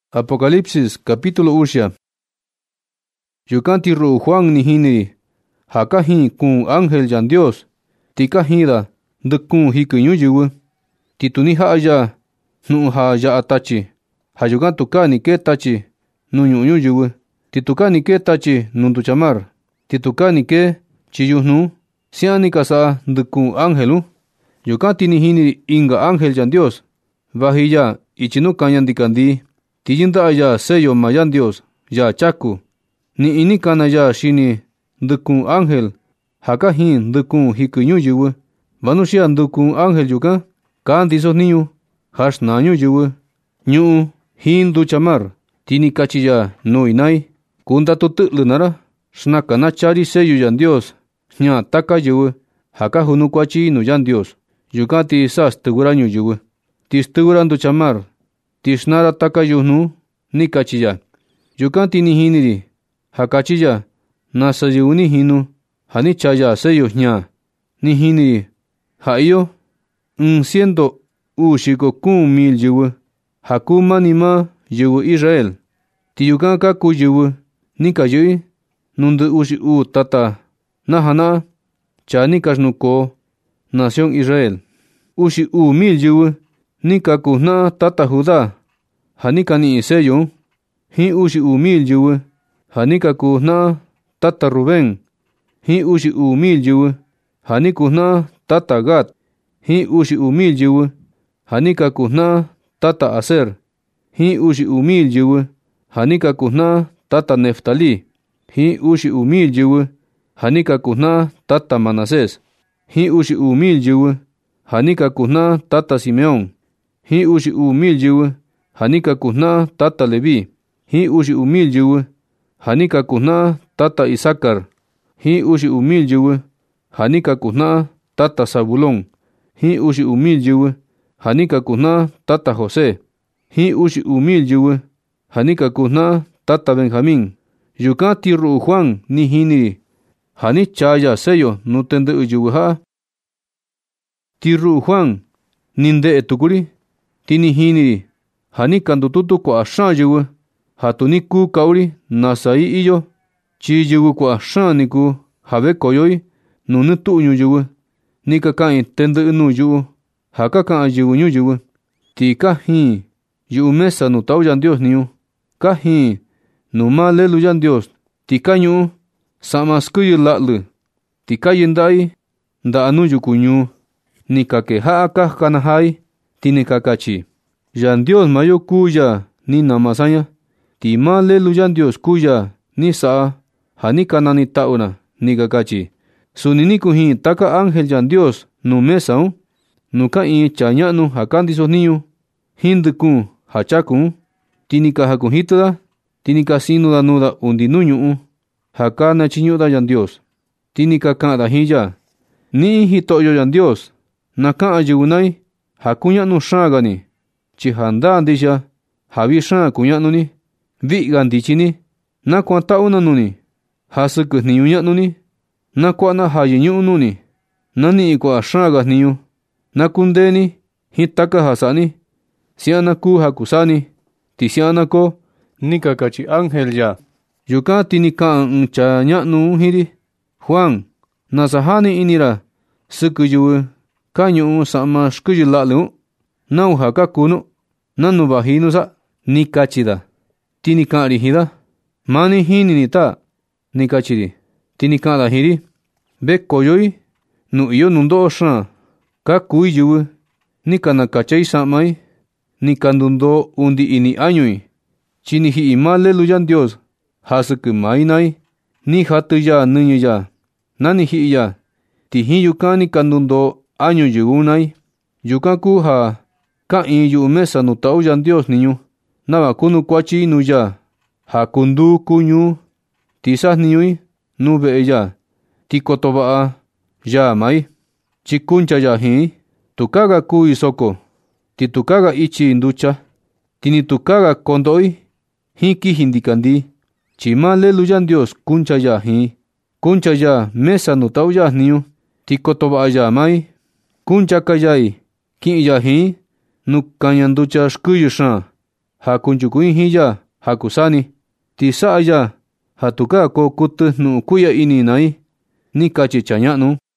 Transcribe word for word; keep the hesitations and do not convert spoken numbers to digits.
Apocalipsis capítulo usia. Yukanti ru Juan ni hiniri. Hakahi kun ángel jan Dios. Tika hida ndukun hikunyu yuwu. Tituni haya nu ha ya atachi. Hayugan tuka ni ke tachi nu nyunyu yuwu. Tituka ni ke tachi nundu chamar. Tituka ni ke chiyuhnu. Siani kasa ndukun ángelu. Yukanti ni hiniri inga ángel jan Dios. Vahiya ichinu kanyandikandi. Tiyinda aya sello mayan Dios, ya chaku. Ni ini kana ya shini ndukun ángel. Haka hin ndukun hikunyu yuwu. Vanushia ndukun ángel yuka. Kaan disos niñu. Hash nañu yuwu. Nyu hin du chamar. Tini kachiya no inay. Kunda tutulu nara. Shnaka na chari sello yan Dios. Nya taka yuwu. Haka hunu kwachi no yan Dios. Yuka ti sas tuguranyu yuwu. Tis tuguran du chamar. Tishnara taka yuhnu ni kachiya. Yukanti ni hiniri. Hakachiya nasa yuni hinu. Hani chaya seyo nya. Ni hiniri. Haiyo. Un ciento ushiko kun mil yuwu. Hakuma ni ma yuwu Israel. Ti yukan kaku yuwu. Ni kayui. Nundu ushi u tata. Nahana. Chani kashnuko. Nación Israel. Ushi u mil yuwu. Ni kaku na tata Judá. Hanika ni sello. Hi ushi u mil yuwu. Hanika ku na tata Rubén. Hi ushi u mil yuwu. Haniku na tata Gad. Hi ushi u mil yuwu. Hanika ku na tata Aser. Hi ushi u mil yuwu. Hanika ku na tata Neftali. Hi ushi u mil yuwu. Hanika ku na tata Manasés. Hi ushi u mil yuwu. Hanika ku na tata Simeón. Hi ushi u mil yuwu. Hanika kuhna tata Levi. Hi ushi umil yuwu. Hanika kuhna tata Isakar. Hi ushi umil yuwu. Hanika kuhna tata Zabulón. Hi ushi umil yuwu. Hanika kuhna tata José. Hi ushi umil yuwu. Hanika kuhna tata Benjamín. Yuka tiru Juan ni hiniri. Hani chaya sello nutende yuwu ha. Tiru Juan ninde etukuri. Tini hiniri. Hani kandututu kwa shan yuwu. Hatuni ku kauri nasai iyo. Chi yuwu kwa shan niku habe koyoi. Nunu tuñu yuwu. Nika kain tende inu yuwu. Haka kaan yuwu nyu yuwu. Ti kahin. Yuwu mesa nu tau yan Dios niyu. Kahin. Numa lelu yan Dios. Ti kanyu. Sama skuyu latlu. Ti kayindai. Nda anu yuku nyu. Nika ke haa kah kanahai. Tini kakachi. Yan Dios mayo kuya ni namasanya. Ti ma lelu yan Dios kuya ni saa. Hani kanani tauna ni kakachi. Sunini kuhin taka ángel yan Dios nu mesao. Nuka in chanyanu hakandisos niñu. Hindukun hachakun. Tinika hakunhituda. Tinika sinuda nuda undinuñu. Hakana chiñuda yan Dios. Tinika kaada hiya. Ni hitoyo yan Dios. Naka ayunay. Hakunyanu shagani. Chihanda andisha. Habi shan kunyanu Viga ndichini. Na kwanta una nuni. Hasukus niyu nyanuni. Na kwa na hayinyu nuni. Nani kwa shagas niyu. Na kundeni. Hitaka hasani. Siana ku hakusani. Tisiana ko. Nika kachi ángel ya. Yuka tinika ncha nyanu hiri. Juan. Nasahani inira. Sukuyuwe. Kanyu sama shkuyulalu. Nau haka kunu. Nanu bahinu sa. Nikachida. Tinika rihida. Mani hini nita. Nikachiri. Tinika da hiri. Be koyoi. Nu iyo nundo shan. Ka kui yuwe. Nika nakachai samai. Nika nundo undi ini anyui. Chini hi imale luyan Dios. Hasuku mainai. Ni hatu ya nunyu ya. Nani hi ya. Tihi yuka nika nundo año yugunai. Yuka ku ha. Ka in yu mesa nu tau yan Dios niñu. Nava kunu kwachi nu ya. Ha kundu kunyu. Tisas niñui. Nube ya. Tikotobaa. Ya mai. Chikuncha ya hi. Tukaga ku isoko. Titukaga ichi inducha. Tini tukaga kondoi. Hiki hindikandi. Chima lelu yan Dios kuncha ya hi. Kuncha ya mesa nu tau ya niñu. Tikotobaa ya mai. Kuncha kayai. Kin ya hi. Nukanyanducha shkuyushan. ja kunchuku jin ya ja kusani, ti sa'a ya ja tu ka ko kutɨ jnu'un kui'ya ini nai ―ni kachi cha ña'nu.